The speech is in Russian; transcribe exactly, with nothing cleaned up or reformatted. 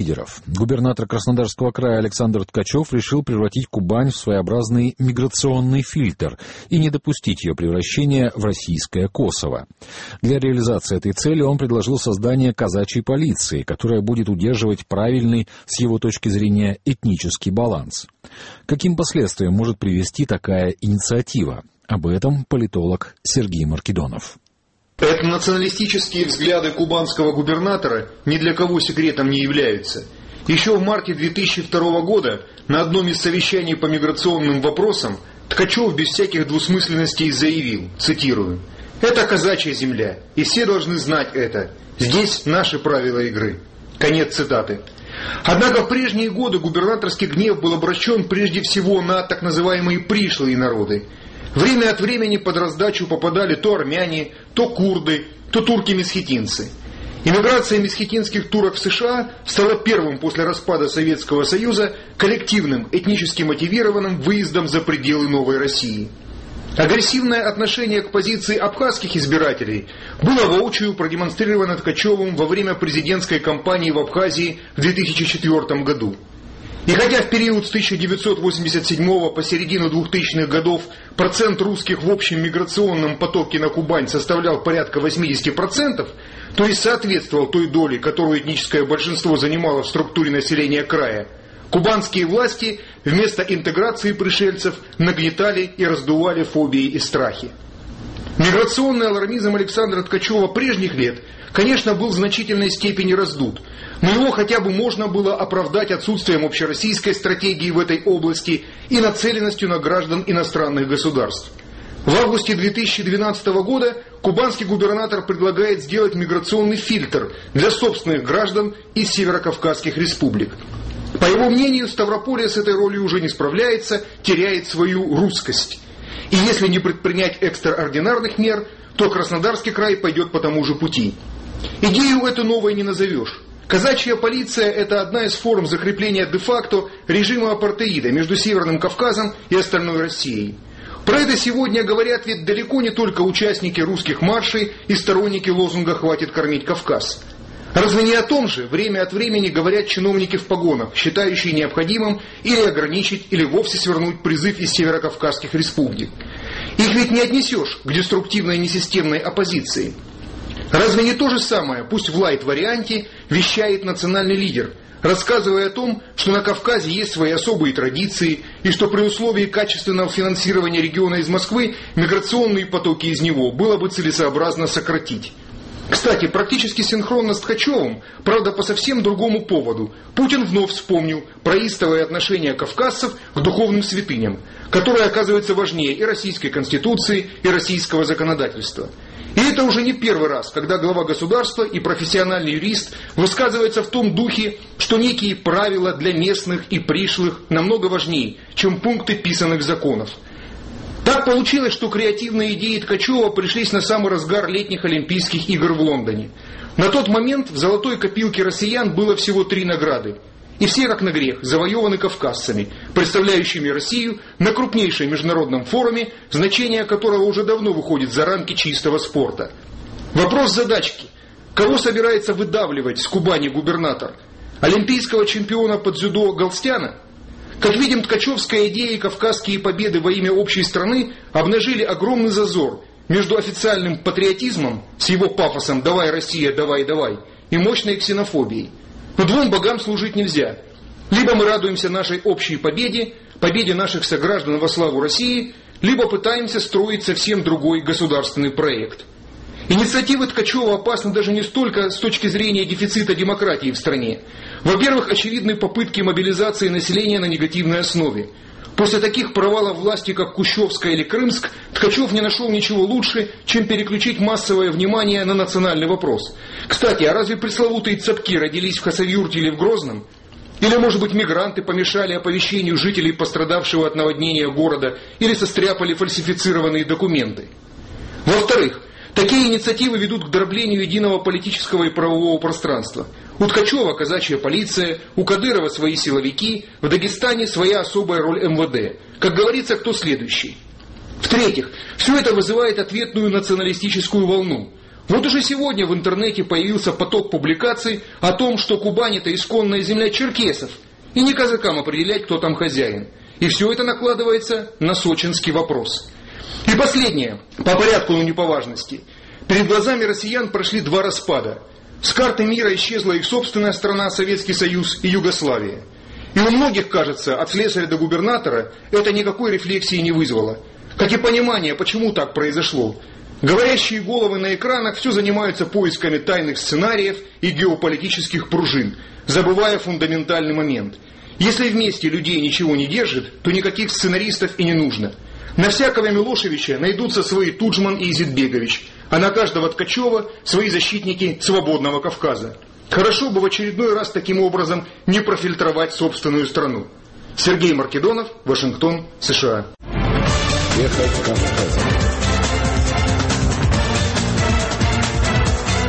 лидеров. Губернатор Краснодарского края Александр Ткачев решил превратить Кубань в своеобразный миграционный фильтр и не допустить ее превращения в российское Косово. Для реализации этой цели он предложил создание казачьей полиции, которая будет удерживать правильный, с его точки зрения, этнический баланс. Каким последствиям может привести такая инициатива? Об этом политолог Сергей Маркедонов. Этнонационалистические взгляды кубанского губернатора ни для кого секретом не являются. Еще в марте две тысячи второго года на одном из совещаний по миграционным вопросам Ткачев без всяких двусмысленностей заявил, цитирую: «Это казачья земля, и все должны знать это. Здесь наши правила игры». Конец цитаты. Однако в прежние годы губернаторский гнев был обращен прежде всего на так называемые пришлые народы. Время от времени под раздачу попадали то армяне, то курды, то турки-месхетинцы. Иммиграция месхетинских турок в США стала первым после распада Советского Союза коллективным, этнически мотивированным выездом за пределы новой России. Агрессивное отношение к позиции абхазских избирателей было воочию продемонстрировано Ткачевым во время президентской кампании в Абхазии в две тысячи четвёртом году. И хотя в период с тысяча девятьсот восемьдесят седьмого по середину двухтысячных годов процент русских в общем миграционном потоке на Кубань составлял порядка восемьдесят процентов, то есть соответствовал той доле, которую этническое большинство занимало в структуре населения края, кубанские власти вместо интеграции пришельцев нагнетали и раздували фобии и страхи. Миграционный алармизм Александра Ткачева прежних лет, конечно, был в значительной степени раздут, но его хотя бы можно было оправдать отсутствием общероссийской стратегии в этой области и нацеленностью на граждан иностранных государств. В августе две тысячи двенадцатого года кубанский губернатор предлагает сделать миграционный фильтр для собственных граждан из северокавказских республик. По его мнению, Ставрополье с этой ролью уже не справляется, теряет свою русскость. И если не предпринять экстраординарных мер, то Краснодарский край пойдет по тому же пути. Идею эту новой не назовешь. Казачья полиция – это одна из форм закрепления де-факто режима апартеида между Северным Кавказом и остальной Россией. Про это сегодня говорят ведь далеко не только участники русских маршей и сторонники лозунга «Хватит кормить Кавказ». Разве не о том же время от времени говорят чиновники в погонах, считающие необходимым или ограничить, или вовсе свернуть призыв из северокавказских республик? Их ведь не отнесешь к деструктивной несистемной оппозиции. Разве не то же самое, пусть в лайт-варианте, вещает национальный лидер, рассказывая о том, что на Кавказе есть свои особые традиции, и что при условии качественного финансирования региона из Москвы миграционные потоки из него было бы целесообразно сократить. Кстати, практически синхронно с Ткачевым, правда по совсем другому поводу, Путин вновь вспомнил про истовое отношение кавказцев к духовным святыням, которое оказывается важнее и российской конституции, и российского законодательства. И это уже не первый раз, когда глава государства и профессиональный юрист высказывается в том духе, что некие правила для местных и пришлых намного важнее, чем пункты писанных законов. Так получилось, что креативные идеи Ткачева пришлись на самый разгар летних Олимпийских игр в Лондоне. На тот момент в золотой копилке россиян было всего три награды. И все, как на грех, завоеваны кавказцами, представляющими Россию на крупнейшем международном форуме, значение которого уже давно выходит за рамки чистого спорта. Вопрос задачки. Кого собирается выдавливать с Кубани губернатор? Олимпийского чемпиона по дзюдо Галстяна? Как видим, ткачевская идея и кавказские победы во имя общей страны обнажили огромный зазор между официальным патриотизмом с его пафосом «давай, Россия, давай, давай» и мощной ксенофобией. Но двум богам служить нельзя. Либо мы радуемся нашей общей победе, победе наших сограждан во славу России, либо пытаемся строить совсем другой государственный проект. Инициативы Ткачева опасны даже не столько с точки зрения дефицита демократии в стране. Во-первых, очевидны попытки мобилизации населения на негативной основе. После таких провалов власти, как Кущевская или Крымск, Ткачев не нашел ничего лучше, чем переключить массовое внимание на национальный вопрос. Кстати, а разве пресловутые цапки родились в Хасавюрте или в Грозном? Или, может быть, мигранты помешали оповещению жителей пострадавшего от наводнения города или состряпали фальсифицированные документы? Во-вторых, такие инициативы ведут к дроблению единого политического и правового пространства. У Ткачева казачья полиция, у Кадырова свои силовики, в Дагестане своя особая роль эм вэ дэ. Как говорится, кто следующий? В-третьих, все это вызывает ответную националистическую волну. Вот уже сегодня в интернете появился поток публикаций о том, что Кубань — это исконная земля черкесов, и не казакам определять, кто там хозяин. И все это накладывается на сочинский вопрос. И последнее, по порядку, но не по важности. Перед глазами россиян прошли два распада. С карты мира исчезла их собственная страна, Советский Союз и Югославия. И у многих, кажется, от слесаря до губернатора, это никакой рефлексии не вызвало. Как и понимание, почему так произошло. Говорящие головы на экранах все занимаются поисками тайных сценариев и геополитических пружин, забывая фундаментальный момент. Если вместе людей ничего не держит, то никаких сценаристов и не нужно. На всякого Милошевича найдутся свои Туджман и Изетбегович, а на каждого Ткачева свои защитники свободного Кавказа. Хорошо бы в очередной раз таким образом не профильтровать собственную страну. Сергей Маркедонов, Вашингтон, США. Ехать Кавказом.